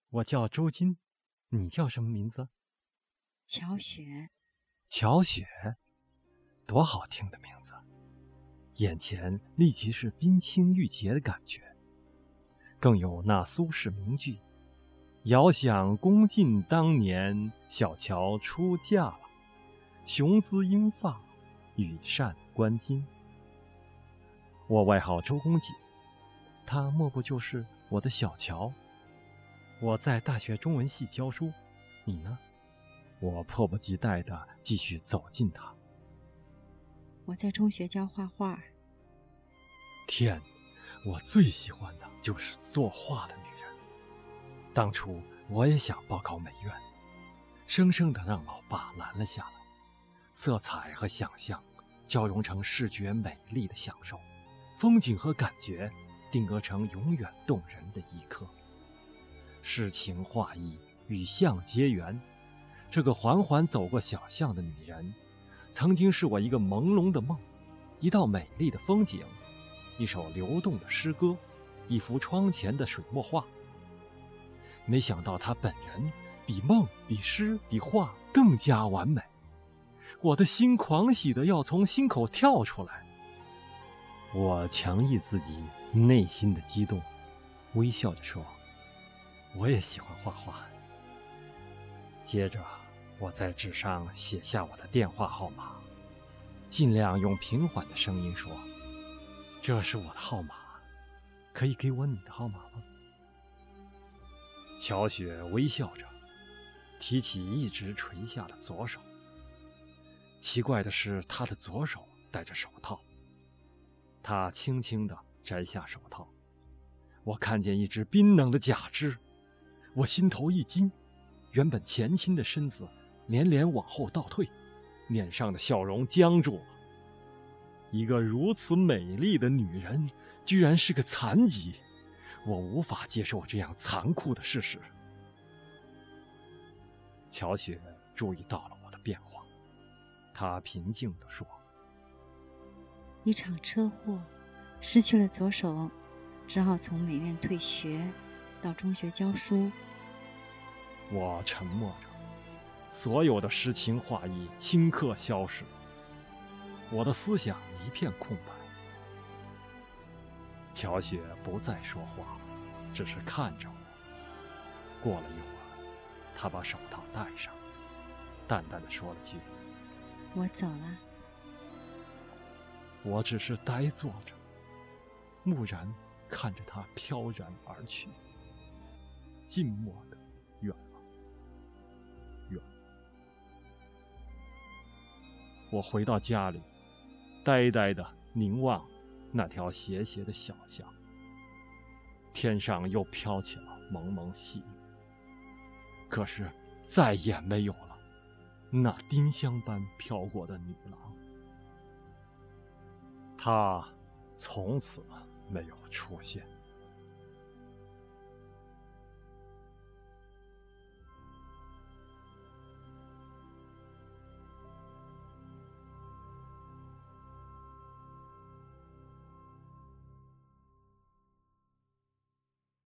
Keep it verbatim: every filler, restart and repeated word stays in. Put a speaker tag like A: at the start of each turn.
A: 我叫周金，你叫什么名字？
B: 乔雪。
A: 乔雪，多好听的名字，眼前立即是冰清玉洁的感觉，更有那苏轼名句：遥想公晋当年，小乔出嫁了，雄姿英发，羽扇纶巾。我外号周公瑾，他莫不就是我的小乔？我在大学中文系教书，你呢？我迫不及待地继续走近他。
B: 我在中学教画画。
A: 天，我最喜欢的就是作画的女人。当初我也想报考美院，生生地让老爸拦了下来。色彩和想象交融成视觉美丽的享受，风景和感觉定格成永远动人的一刻。诗情画意，与相结缘。这个缓缓走过小巷的女人，曾经是我一个朦胧的梦，一道美丽的风景，一首流动的诗歌，一幅窗前的水墨画。没想到她本人比梦、比诗、比画更加完美，我的心狂喜的要从心口跳出来。我强抑自己内心的激动，微笑着说：我也喜欢画画。接着我在纸上写下我的电话号码，尽量用平缓的声音说：这是我的号码，可以给我你的号码吗？乔雪微笑着提起一直垂下的左手。奇怪的是，她的左手戴着手套。她轻轻地摘下手套，我看见一只冰冷的假肢，我心头一惊，原本前倾的身子连连往后倒退，脸上的笑容僵住了。一个如此美丽的女人居然是个残疾，我无法接受这样残酷的事实。乔雪注意到了我的变化，她平静地说：
B: 一场车祸，失去了左手，只好从美院退学，到中学教书。
A: 我沉默着，所有的诗情画意顷刻消失，我的思想一片空白。乔雪不再说话，只是看着我。过了一会儿，她把手套戴上，淡淡地说了句：
B: 我走了。
A: 我只是呆坐着，木然看着她飘然而去，静默的远了，远了。我回到家里，呆呆地凝望那条斜斜的小巷。天上又飘起了蒙蒙细雨，可是再也没有了那丁香般飘过的女郎。她从此没有出现。